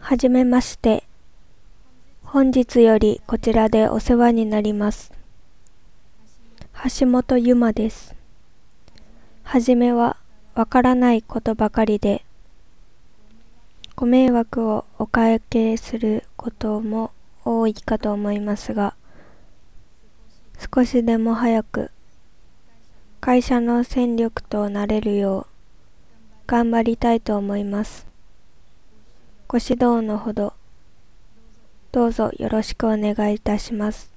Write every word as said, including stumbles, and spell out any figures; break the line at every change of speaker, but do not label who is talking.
はじめまして。本日よりこちらでお世話になります。橋本ゆまです。はじめはわからないことばかりで、ご迷惑をおかけすることも多いかと思いますが、少しでも早く会社の戦力となれるよう頑張りたいと思います。ご指導のほどどうぞよろしくお願いいたします。